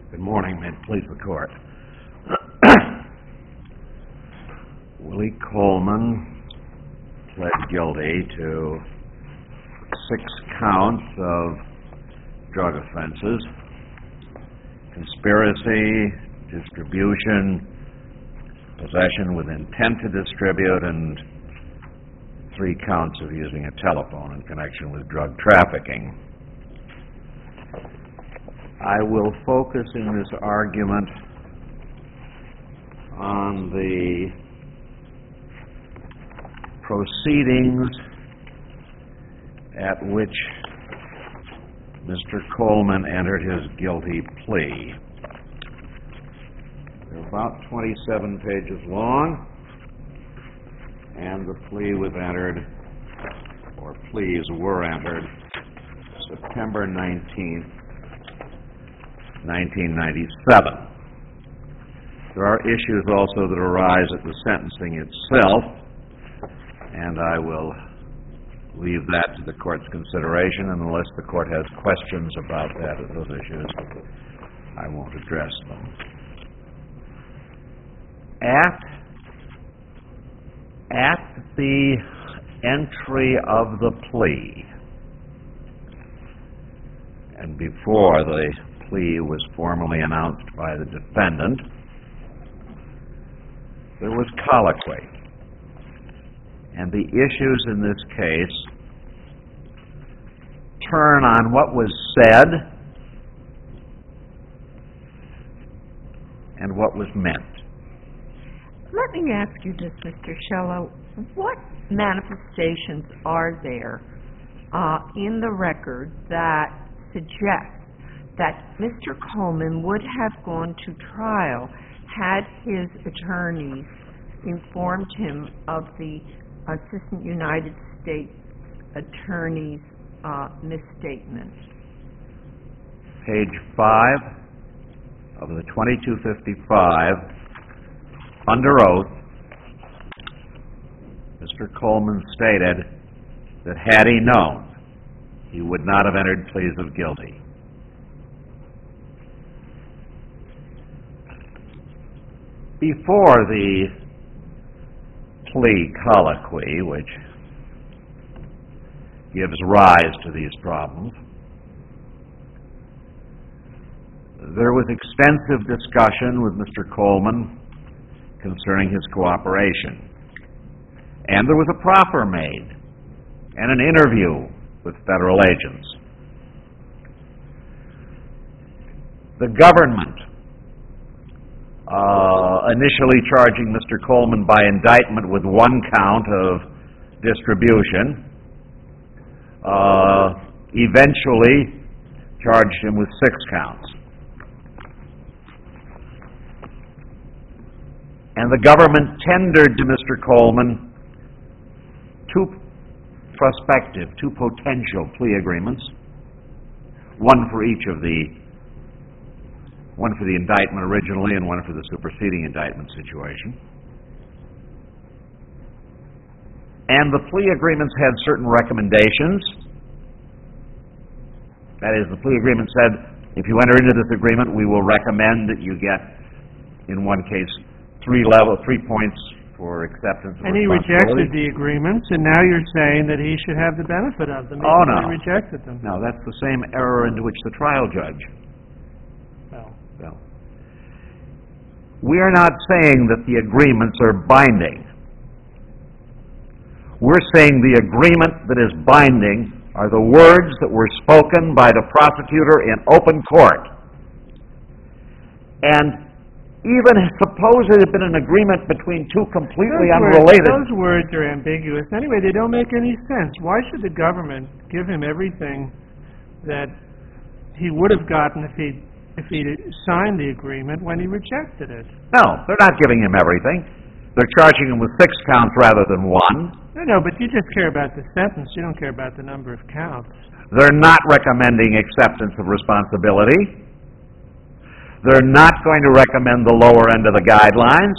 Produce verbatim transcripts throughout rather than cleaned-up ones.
Good morning. May it please the Court. Willie Coleman pled guilty to six counts of drug offenses: conspiracy, distribution, possession with intent to distribute, and three counts of using a telephone in connection with drug trafficking. I will focus in this argument on the proceedings at which Mister Coleman entered his guilty plea. They're about twenty-seven pages long, and the plea was entered, or pleas were entered, September nineteenth, nineteen ninety-seven. There are issues also that arise at the sentencing itself, and I will leave that to the Court's consideration, and unless the Court has questions about that or those issues, I won't address them. At, at the entry of the plea, and before the plea was formally announced by the defendant, there was colloquy. And the issues in this case turn on what was said and what was meant. Let me ask you this, Mister Scello. What manifestations are there uh, in the record that suggest that Mister Coleman would have gone to trial had his attorneys informed him of the Assistant United States Attorney's uh, misstatement? Page five of the twenty-two fifty-five, under oath, Mister Coleman stated that had he known, he would not have entered pleas of guilty. Before the plea colloquy, which gives rise to these problems, there was extensive discussion with Mister Coleman concerning his cooperation. And there was a proffer made and an interview with federal agents. The government Uh, initially charging Mister Coleman by indictment with one count of distribution, uh, eventually charged him with six counts. And the government tendered to Mister Coleman two prospective, two potential plea agreements, one for each of the one for the indictment originally and one for the superseding indictment situation. And the plea agreements had certain recommendations. That is, the plea agreement said, if you enter into this agreement, we will recommend that you get, in one case, three level, three points for acceptance of responsibility. And he rejected the agreements, and now you're saying that he should have the benefit of them. Oh, no. He rejected them. No, that's the same error into which the trial judge Well. Well, we are not saying that the agreements are binding. We're saying the agreement that is binding are the words that were spoken by the prosecutor in open court. And even suppose it had been an agreement between two completely those unrelated... Words, those words are ambiguous. Anyway, they don't make any sense. Why should the government give him everything that he would have gotten if he if he signed the agreement when he rejected it? No, they're not giving him everything. They're charging him with six counts rather than one. No, no, but you just care about the sentence. You don't care about the number of counts. They're not recommending acceptance of responsibility. They're not going to recommend the lower end of the guidelines.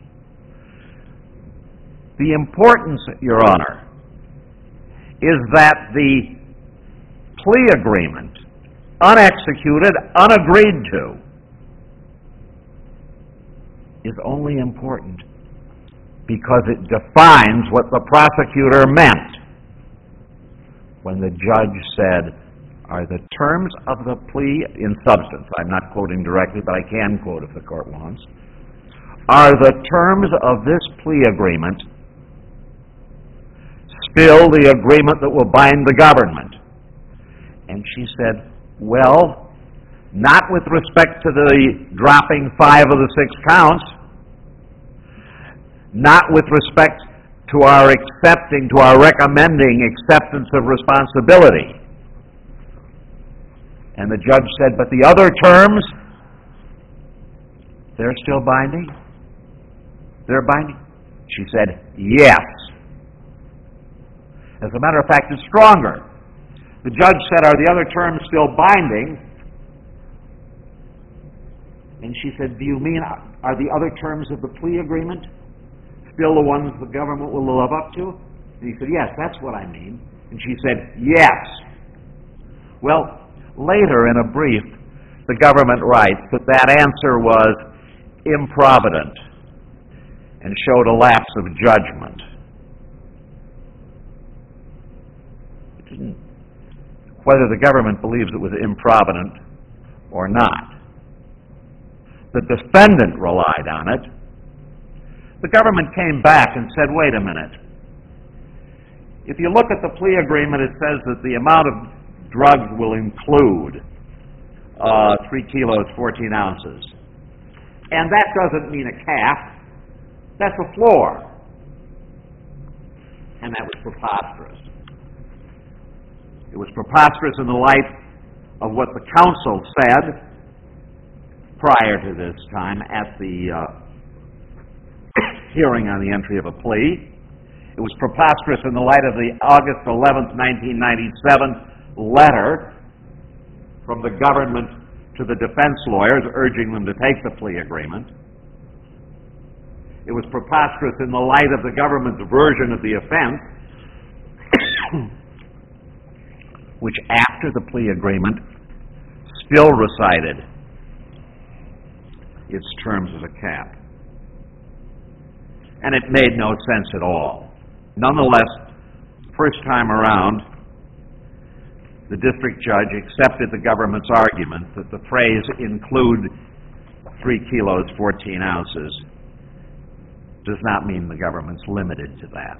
The importance, Your Honor, is that the plea agreement, unexecuted, unagreed to, is only important because it defines what the prosecutor meant when the judge said, are the terms of the plea, in substance, I'm not quoting directly, but I can quote if the court wants, are the terms of this plea agreement still the agreement that will bind the government? And she said, well, not with respect to the dropping five of the six counts, not with respect to our accepting, to our recommending acceptance of responsibility. And the judge said, but the other terms, they're still binding? They're binding? She said, yes. As a matter of fact, it's stronger. The judge said, are the other terms still binding? And she said, do you mean, are the other terms of the plea agreement still the ones the government will live up to? And he said, yes, that's what I mean. And she said, yes. Well, later in a brief, the government writes that that answer was improvident and showed a lapse of judgment. Whether the government believes it was improvident or not, the defendant relied on it. The government came back and said, wait a minute. If you look at the plea agreement, it says that the amount of drugs will include uh, three kilos, fourteen ounces. And that doesn't mean a cap. That's a floor. And that was preposterous. It was preposterous in the light of what the counsel said prior to this time at the uh, hearing on the entry of a plea. It was preposterous in the light of the August eleventh, nineteen ninety-seven letter from the government to the defense lawyers urging them to take the plea agreement. It was preposterous in the light of the government's version of the offense, which after the plea agreement still recited its terms as a cap. And it made no sense at all. Nonetheless, first time around, the district judge accepted the government's argument that the phrase include three kilos, fourteen ounces does not mean the government's limited to that.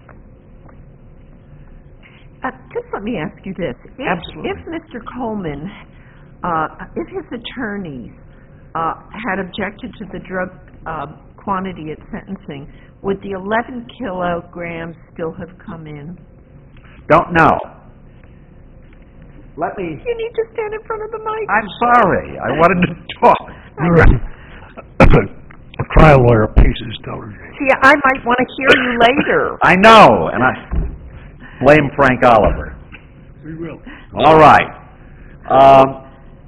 Uh, just let me ask you this. If, Absolutely. If Mister Coleman, uh, if his attorneys uh, had objected to the drug uh, quantity at sentencing, would the eleven kilograms still have come in? Don't know. Let me... You need to stand in front of the mic. I'm sorry. I wanted to talk. A trial lawyer pays his dollars. See, I might want to hear you later. I know, and I blame Frank Oliver. We will. All right. Um,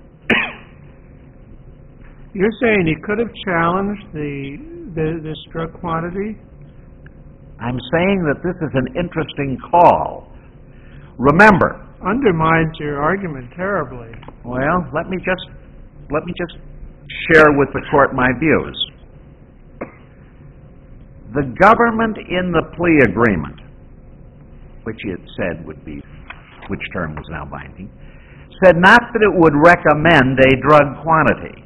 You're saying he could have challenged the, the this drug quantity? I'm saying that this is an interesting call. Remember, Undermines your argument terribly. well, let me just let me just share with the court my views. The government in the plea agreement, which it said would be, which term was now binding, said not that it would recommend a drug quantity.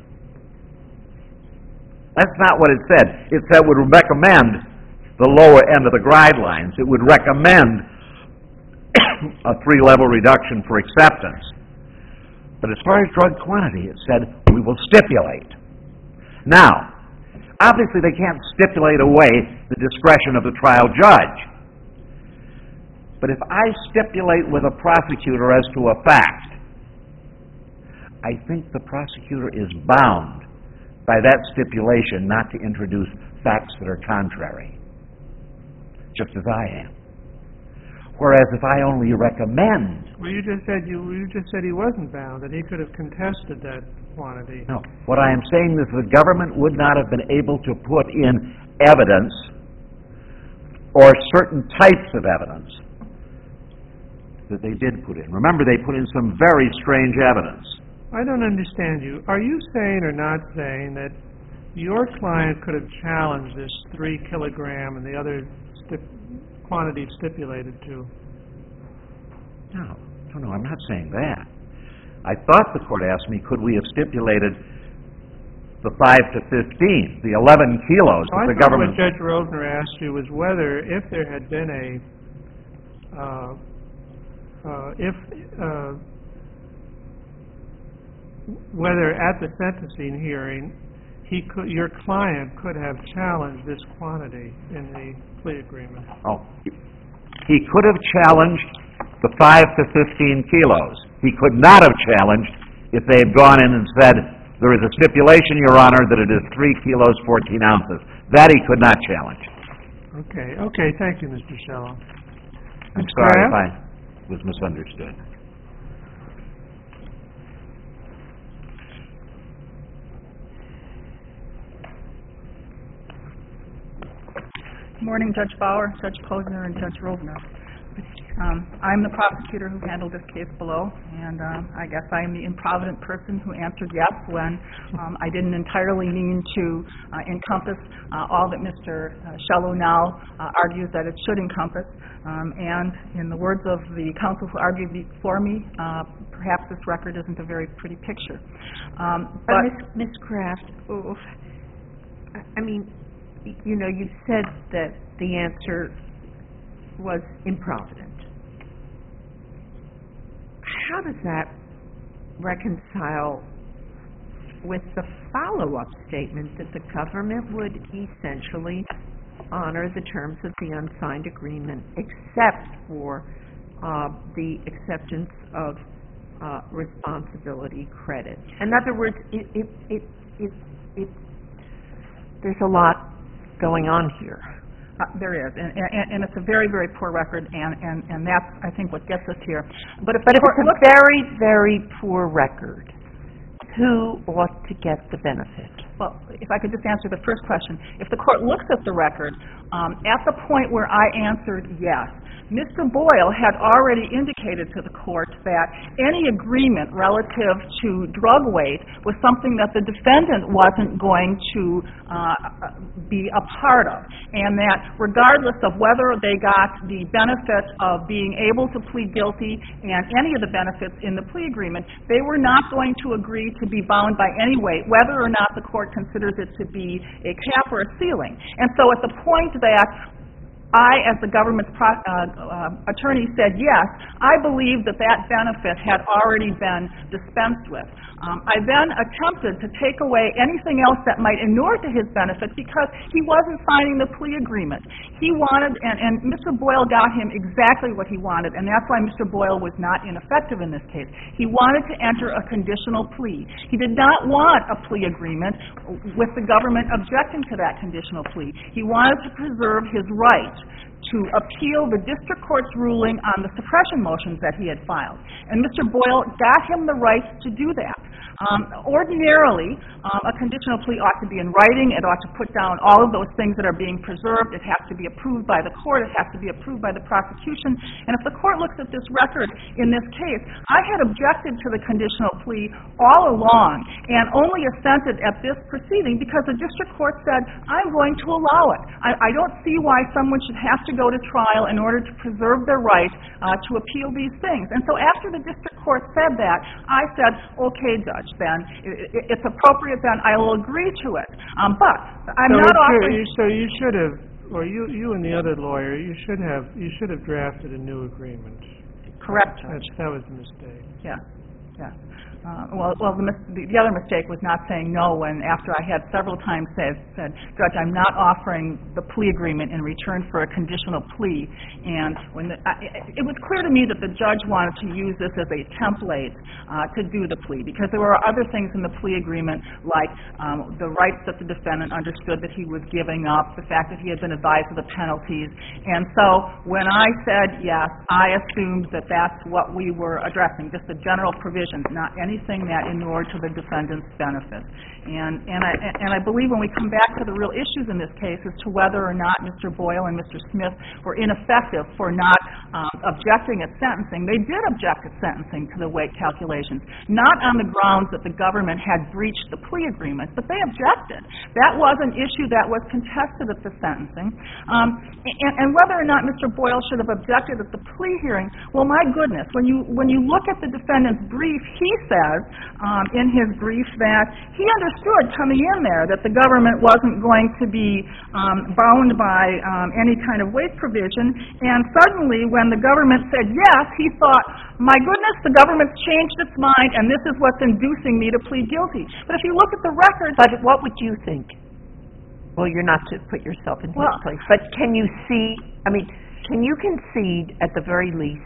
That's not what it said. It said it would recommend the lower end of the guidelines. It would recommend a three-level reduction for acceptance. But as far as drug quantity, it said, we will stipulate. Now, obviously they can't stipulate away the discretion of the trial judge. But if I stipulate with a prosecutor as to a fact, I think the prosecutor is bound by that stipulation not to introduce facts that are contrary, just as I am. Whereas if I only recommend... Well, you just said you, you just said he wasn't bound, that he could have contested that quantity. No, what I am saying is the government would not have been able to put in evidence or certain types of evidence that they did put in. Remember, they put in some very strange evidence. I don't understand you. Are you saying or not saying that your client could have challenged this three kilogram and the other stip- quantity stipulated to. No, no, no, I'm not saying that. I thought the court asked me, could we have stipulated the five to fifteen, the eleven kilos So I that the thought government... what Judge Rovner asked you was whether, if there had been a, uh, uh, if, uh, whether at the sentencing hearing, he could, your client could have challenged this quantity in the plea agreement. Oh, he could have challenged the five to fifteen kilos. He could not have challenged if they had gone in and said, there is a stipulation, Your Honor, that it is three kilos, fourteen ounces. That he could not challenge. Okay, okay, thank you, Mister Shello. I'm Miz sorry if Kraft? I was misunderstood. Good morning, Judge Bauer, Judge Posner, and Judge Rovner. Um, I'm the prosecutor who handled this case below, and um, I guess I am the improvident person who answered yes when um, I didn't entirely mean to uh, encompass uh, all that Mister Shello now uh, argues that it should encompass. Um, and in the words of the counsel who argued before me, uh, perhaps this record isn't a very pretty picture. Um, But, but Miss Miss Kraft, oh, I I mean, y- you know, you said that the answer was improvident. How does that reconcile with the follow-up statement that the government would essentially honor the terms of the unsigned agreement except for uh, the acceptance of uh, responsibility credit? In other words, it, it, it, it, it, there's a lot going on here. Uh, there is, and, and, and it's a very, very poor record, and, and, and that's, I think, what gets us here. But if, But the if court it's a looks- very, very poor record, who ought to get the benefit? well, if I could just answer the first question. If the court looks at the record, um, at the point where I answered yes, Mister Boyle had already indicated to the court that any agreement relative to drug weight was something that the defendant wasn't going to uh, be a part of, and that regardless of whether they got the benefit of being able to plead guilty and any of the benefits in the plea agreement, they were not going to agree to be bound by any weight, whether or not the court considers it to be a cap or a ceiling. And so at the point that I, as the government's pro- uh, uh, attorney, said yes, I believe that that benefit had already been dispensed with. Um, I then attempted to take away anything else that might inure to his benefit because he wasn't signing the plea agreement. He wanted, and, and Mister Boyle got him exactly what he wanted, and that's why Mister Boyle was not ineffective in this case. He wanted to enter a conditional plea. He did not want a plea agreement with the government objecting to that conditional plea. He wanted to preserve his right to appeal the district court's ruling on the suppression motions that he had filed. And Mister Boyle got him the right to do that. Um, ordinarily, um, a conditional plea ought to be in writing. It ought to put down all of those things that are being preserved. It has to be approved by the court. It has to be approved by the prosecution. And if the court looks at this record in this case, I had objected to the conditional plea all along and only assented at this proceeding because the district court said, I'm going to allow it. I, I don't see why someone should have to go to trial in order to preserve their right uh, to appeal these things. And so after the district court said that, I said, okay, Judge, then it, it's appropriate, then I will agree to it. Um, but I'm so not it should- offering... you- So you should have, or you, you and the other lawyer, you should have, you should have drafted a new agreement. Correct, Judge. That's, that was a mistake. Yeah, yeah. Uh, well, well, the, mis- the, the other mistake was not saying no when, after I had several times said, said, Judge, I'm not offering the plea agreement in return for a conditional plea. And when the, I, it was clear to me that the judge wanted to use this as a template uh, to do the plea, because there were other things in the plea agreement, like um, the rights that the defendant understood that he was giving up, the fact that he had been advised of the penalties. And so when I said yes, I assumed that that's what we were addressing, just the general provisions, not any anything that inured to the defendant's benefit. And, and, I, and I believe when we come back to the real issues in this case as to whether or not Mister Boyle and Mister Smith were ineffective for not um, objecting at sentencing, they did object at sentencing to the weight calculations, not on the grounds that the government had breached the plea agreement, but they objected. That was an issue that was contested at the sentencing. Um, and, and whether or not Mister Boyle should have objected at the plea hearing, well, my goodness, when you, when you look at the defendant's brief, he says um, in his brief that he understood coming in there that the government wasn't going to be um, bound by um, any kind of weight provision, and suddenly when the government said yes, he thought, my goodness, the government's changed its mind and this is what's inducing me to plead guilty. But if you look at the record... But what would you think? Well, you're not to put yourself in his Well, place, but can you see, I mean, can you concede at the very least?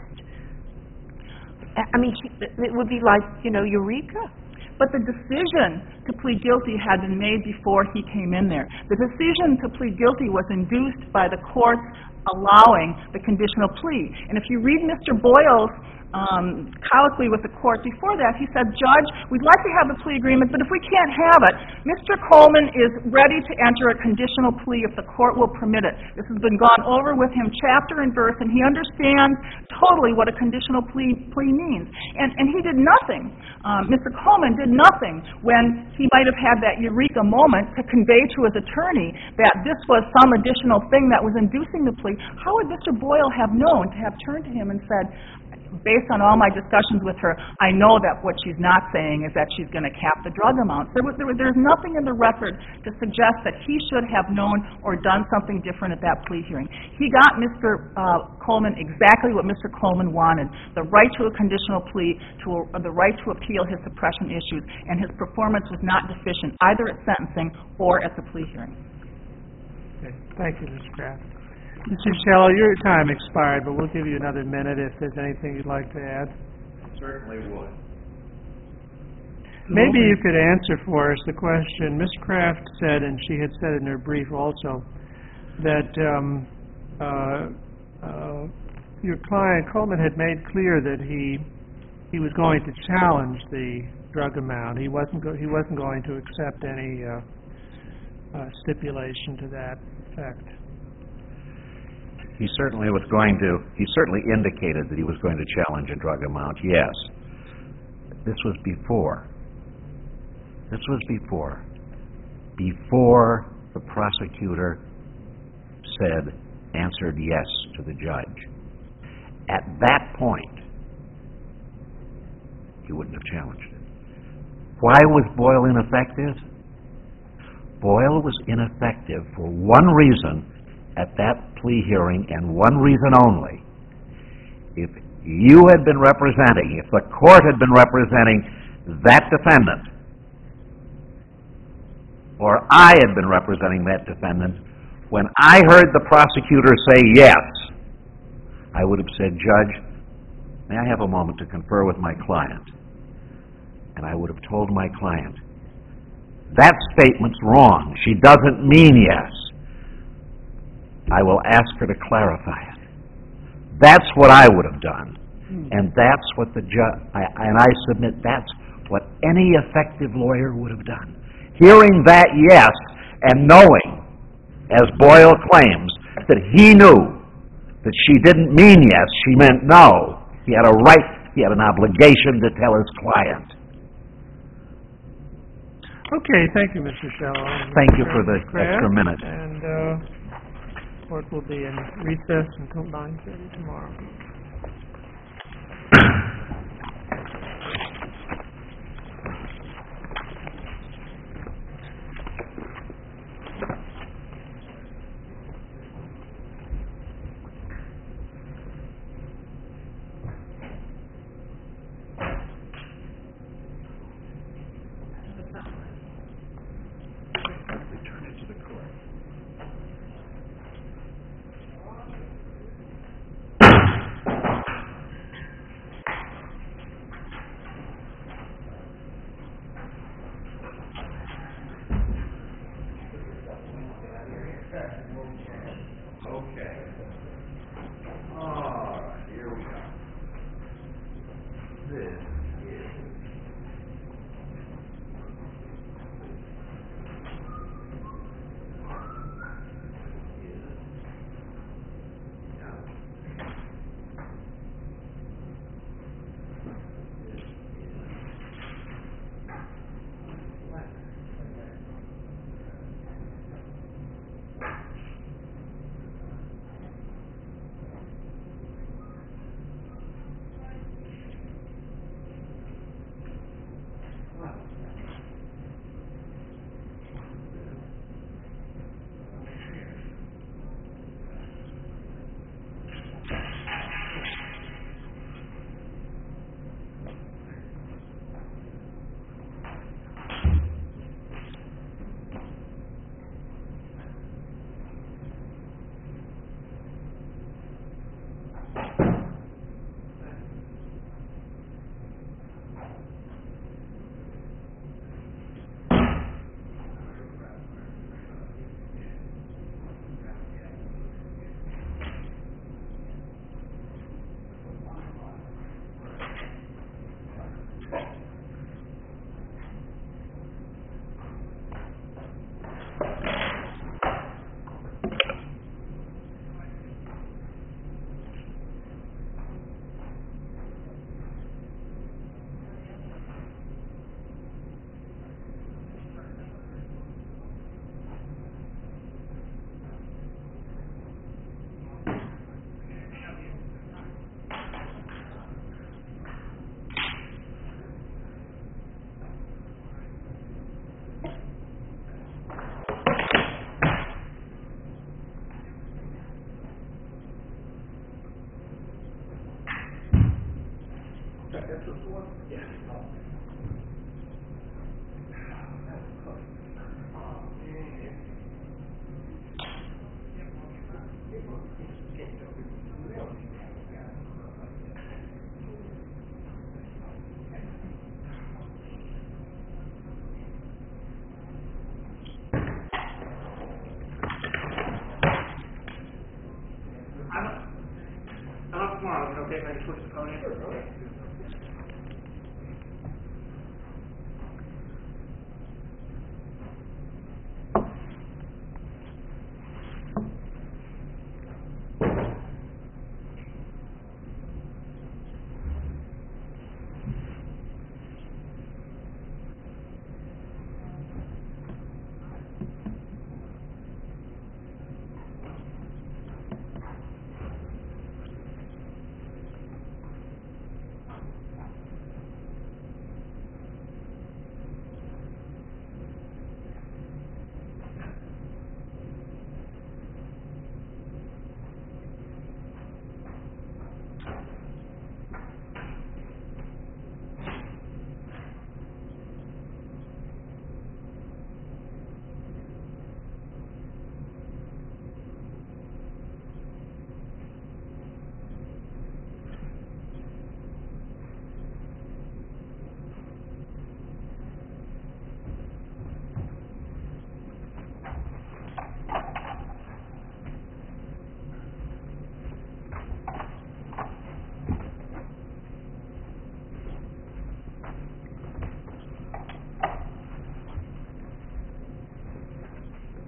I mean, it would be like, you know, Eureka. But the decision to plead guilty had been made before he came in there. The decision to plead guilty was induced by the courts allowing the conditional plea. And if you read Mister Boyle's um, colloquy with the court before that, he said, Judge, we'd like to have the plea agreement, but if we can't have it, Mister Coleman is ready to enter a conditional plea if the court will permit it. This has been gone over with him chapter and verse, and he understands totally what a conditional plea, plea means. And, and he did nothing. Um, Mister Coleman did nothing when he might have had that eureka moment to convey to his attorney that this was some additional thing that was inducing the plea. How would Mister Boyle have known to have turned to him and said, based on all my discussions with her, I know that what she's not saying is that she's going to cap the drug amount. There was, there was, there's nothing in the record to suggest that he should have known or done something different at that plea hearing. He got Mister Uh, Coleman exactly what Mister Coleman wanted, the right to a conditional plea, to a, the right to appeal his suppression issues, and his performance was not deficient either at sentencing or at the plea hearing. Okay. Thank you, Miz Kraft. Mister Shello, your time expired, but we'll give you another minute if there's anything you'd like to add. Certainly would. Maybe you could answer for us the question. Miz Kraft said, and she had said in her brief also, that um, uh, uh, your client, Coleman, had made clear that he he was going to challenge the drug amount. He wasn't go- he wasn't going to accept any uh, uh, stipulation to that effect. He certainly was going to, he certainly indicated that he was going to challenge a drug amount, yes. This was before. This was before. Before the prosecutor said, answered yes to the judge. At that point, he wouldn't have challenged it. Why was Boyle ineffective? Boyle was ineffective for one reason at that plea hearing, and one reason only. If you had been representing, if the court had been representing that defendant, or I had been representing that defendant, when I heard the prosecutor say yes, I would have said, Judge, may I have a moment to confer with my client? And I would have told my client, that statement's wrong. She doesn't mean yes. I will ask her to clarify it. That's what I would have done. And that's what the judge, and I submit that's what any effective lawyer would have done. Hearing that yes, and knowing, as Boyle claims, that he knew that she didn't mean yes, she meant no. He had a right, he had an obligation to tell his client. Okay, thank you, Mister Shello. Thank you for the Kraft. extra minute. And uh, court will be in recess until nine thirty tomorrow. I'm up tomorrow, is it okay if I just switch the podium?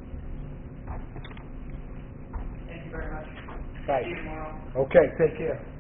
Right. Okay, take care.